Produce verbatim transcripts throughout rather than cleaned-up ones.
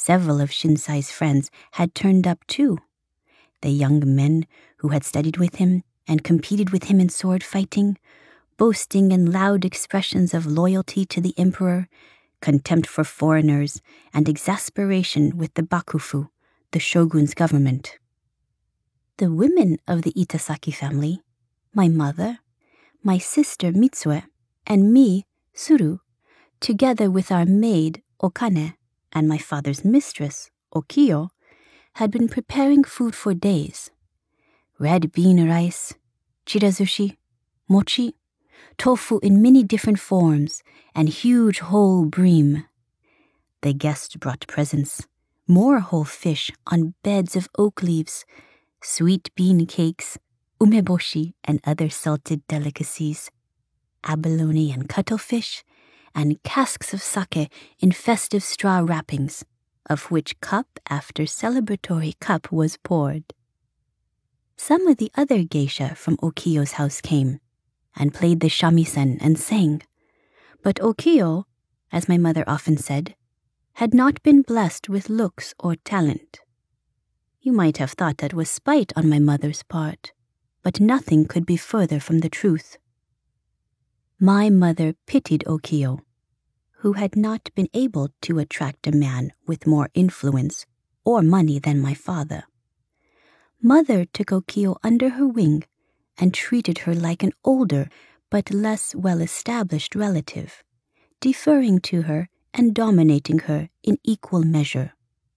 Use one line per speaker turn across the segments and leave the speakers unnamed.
Several of Shinsai's friends had turned up too. The young men who had studied with him and competed with him in sword fighting, boasting in loud expressions of loyalty to the emperor, contempt for foreigners, and exasperation with the Bakufu, the shogun's government. The women of the Itasaki family, my mother, my sister Mitsue, and me, Suru, together with our maid, Okane, and my father's mistress, Okiyo, had been preparing food for days. Red bean rice, chirazushi, mochi, tofu in many different forms, and huge whole bream. The guests brought presents, more whole fish on beds of oak leaves, sweet bean cakes, umeboshi and other salted delicacies, abalone and cuttlefish, and casks of sake in festive straw wrappings, of which cup after celebratory cup was poured. Some of the other geisha from Okiyo's house came, and played the shamisen and sang, but Okiyo, as my mother often said, had not been blessed with looks or talent. You might have thought that was spite on my mother's part, but nothing could be further from the truth. My mother pitied Okiyo, who had not been able to attract a man with more influence or money than my father. Mother took Okiyo under her wing and treated her like an older but less well-established relative, deferring to her and dominating her in equal measure.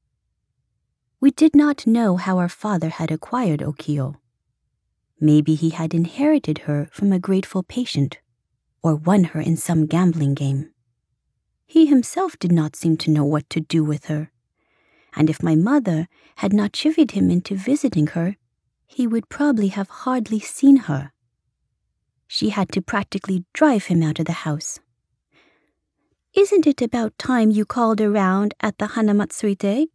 We did not know how our father had acquired Okiyo. Maybe he had inherited her from a grateful patient, or won her in some gambling game. He himself did not seem to know what to do with her, and if my mother had not chivied him into visiting her, he would probably have hardly seen her. She had to practically drive him out of the house. "Isn't it about time you called around at the Hanamatsuri Day?"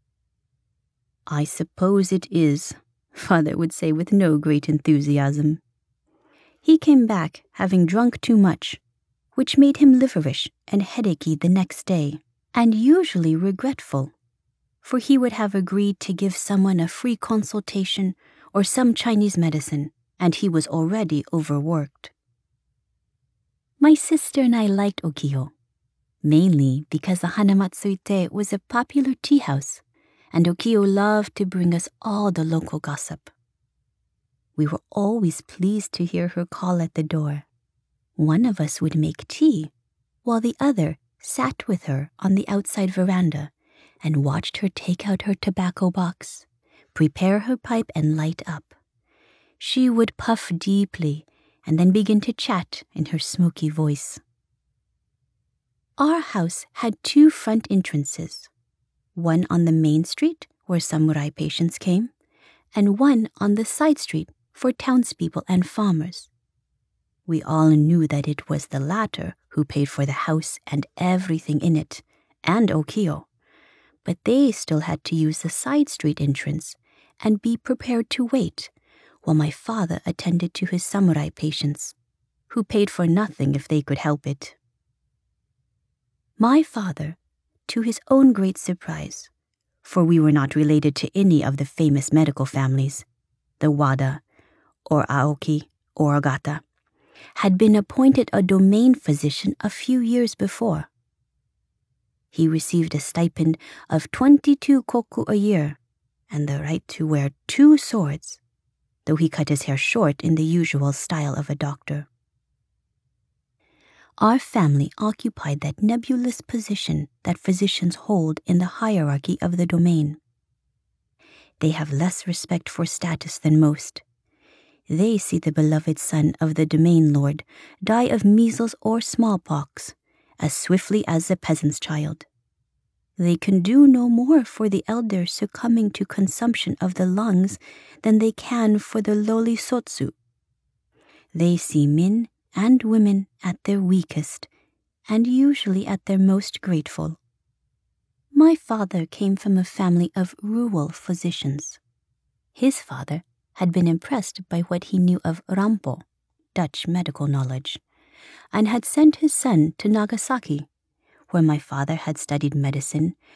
"I suppose it is," Father would say with no great enthusiasm. He came back having drunk too much, which made him liverish and headachy the next day, and usually regretful, for he would have agreed to give someone a free consultation or some Chinese medicine, and he was already overworked. My sister and I liked Okiyo, mainly because the Hanamatsuri was a popular tea house, and Okiyo loved to bring us all the local gossip. We were always pleased to hear her call at the door. One of us would make tea, while the other sat with her on the outside veranda and watched her take out her tobacco box, prepare her pipe, and light up. She would puff deeply and then begin to chat in her smoky voice. Our house had two front entrances, one on the main street where samurai patients came, and one on the side street for townspeople and farmers. We all knew that it was the latter who paid for the house and everything in it, and Okiyo, but they still had to use the side street entrance and be prepared to wait while my father attended to his samurai patients, who paid for nothing if they could help it. My father, to his own great surprise, for we were not related to any of the famous medical families, the Wada, or Aoki, or Ogata, had been appointed a domain physician a few years before. He received a stipend of twenty-two koku a year and the right to wear two swords, though he cut his hair short in the usual style of a doctor. Our family occupied that nebulous position that physicians hold in the hierarchy of the domain. They have less respect for status than most. They see the beloved son of the domain lord die of measles or smallpox as swiftly as the peasant's child. They can do no more for the elder succumbing to consumption of the lungs than they can for the lowly sotsu. They see men and women at their weakest, and usually at their most grateful. My father came from a family of rural physicians. His father had been impressed by what he knew of Rampo, Dutch medical knowledge, and had sent his son to Nagasaki, where my father had studied medicine